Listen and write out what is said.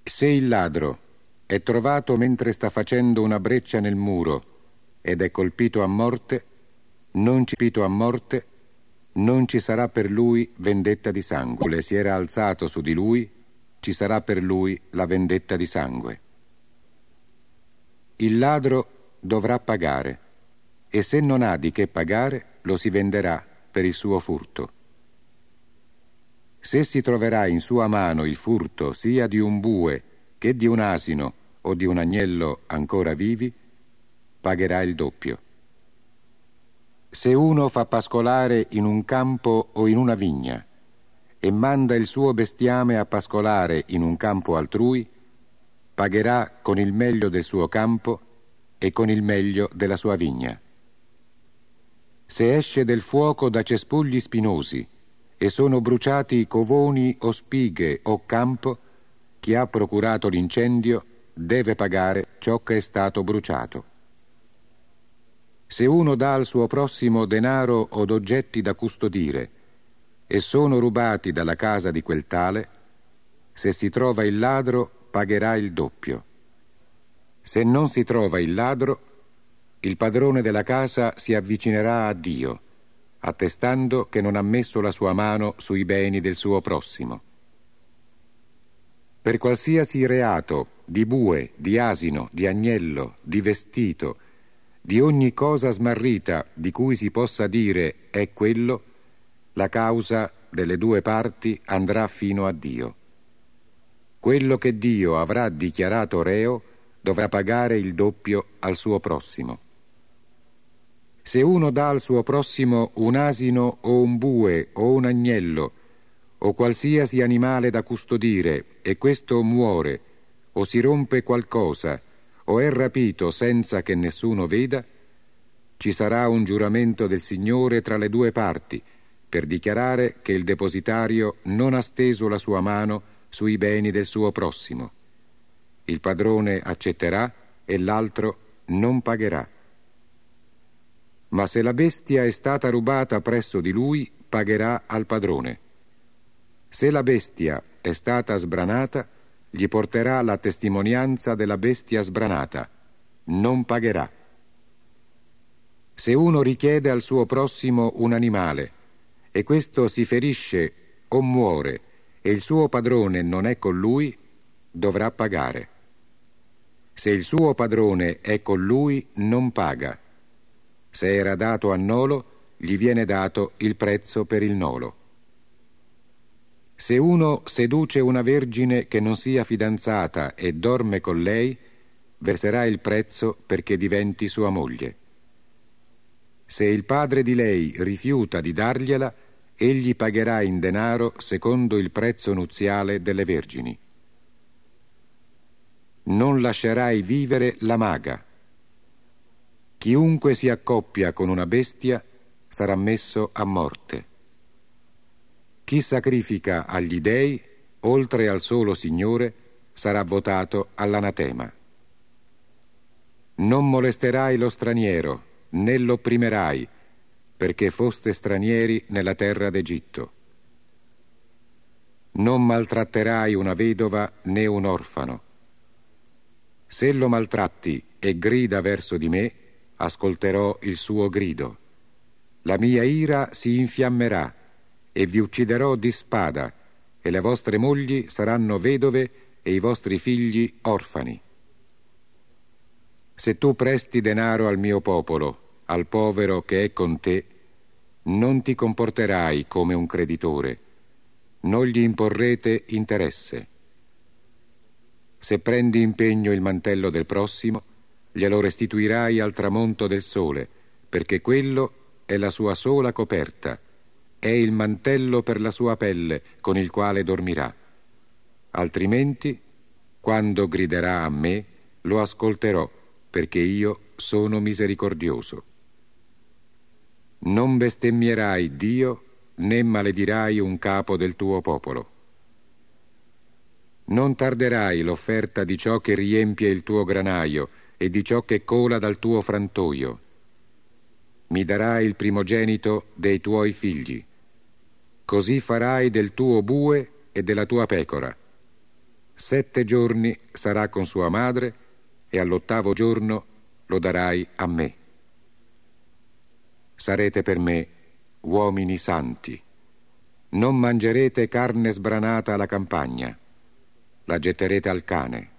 Se il ladro è trovato mentre sta facendo una breccia nel muro ed è colpito a morte, non ci sarà per lui vendetta di sangue. Se si era alzato su di lui, ci sarà per lui la vendetta di sangue. Il ladro dovrà pagare, e se non ha di che pagare, lo si venderà per il suo furto. Se si troverà in sua mano il furto sia di un bue che di un asino o di un agnello ancora vivi, pagherà il doppio. Se uno fa pascolare in un campo o in una vigna e manda il suo bestiame a pascolare in un campo altrui, pagherà con il meglio del suo campo e con il meglio della sua vigna. Se esce del fuoco da cespugli spinosi e sono bruciati covoni o spighe o campo, chi ha procurato l'incendio deve pagare ciò che è stato bruciato. Se uno dà al suo prossimo denaro o oggetti da custodire e sono rubati dalla casa di quel tale, se si trova il ladro pagherà il doppio. Se non si trova il ladro, il padrone della casa si avvicinerà a Dio, attestando che non ha messo la sua mano sui beni del suo prossimo. Per qualsiasi reato di bue, di asino, di agnello, di vestito, di ogni cosa smarrita di cui si possa dire è quello, la causa delle due parti andrà fino a Dio. Quello che Dio avrà dichiarato reo dovrà pagare il doppio al suo prossimo. Se uno dà al suo prossimo un asino o un bue o un agnello o qualsiasi animale da custodire e questo muore o si rompe qualcosa o è rapito senza che nessuno veda, ci sarà un giuramento del Signore tra le due parti per dichiarare che il depositario non ha steso la sua mano sui beni del suo prossimo. Il padrone accetterà e l'altro non pagherà. Ma se la bestia è stata rubata presso di lui, pagherà al padrone. Se la bestia è stata sbranata, gli porterà la testimonianza della bestia sbranata, non pagherà. Se uno richiede al suo prossimo un animale e questo si ferisce o muore e il suo padrone non è con lui, dovrà pagare. Se il suo padrone è con lui, non paga. Se era dato a nolo, gli viene dato il prezzo per il nolo. Se uno seduce una vergine che non sia fidanzata e dorme con lei, verserà il prezzo perché diventi sua moglie. Se il padre di lei rifiuta di dargliela, egli pagherà in denaro secondo il prezzo nuziale delle vergini. Non lascerai vivere la maga. Chiunque si accoppia con una bestia sarà messo a morte. Chi sacrifica agli dei, oltre al solo Signore, sarà votato all'anatema. Non molesterai lo straniero, né lo opprimerai, perché foste stranieri nella terra d'Egitto. Non maltratterai una vedova né un orfano. Se lo maltratti e grida verso di me, ascolterò il suo grido. La mia ira si infiammerà e vi ucciderò di spada, e le vostre mogli saranno vedove e i vostri figli orfani. Se tu presti denaro al mio popolo, al povero che è con te, non ti comporterai come un creditore, non gli imporrete interesse. Se prendi impegno il mantello del prossimo, glielo restituirai al tramonto del sole, perché quello è la sua sola coperta, è il mantello per la sua pelle con il quale dormirà. Altrimenti, quando griderà a me, lo ascolterò, perché io sono misericordioso. Non bestemmierai Dio, né maledirai un capo del tuo popolo. Non tarderai l'offerta di ciò che riempie il tuo granaio e di ciò che cola dal tuo frantoio. Mi darai il primogenito dei tuoi figli. Così farai del tuo bue e della tua pecora. 7 giorni sarà con sua madre e all'8° giorno lo darai a me. Sarete per me uomini santi. Non mangerete carne sbranata alla campagna, la getterete al cane.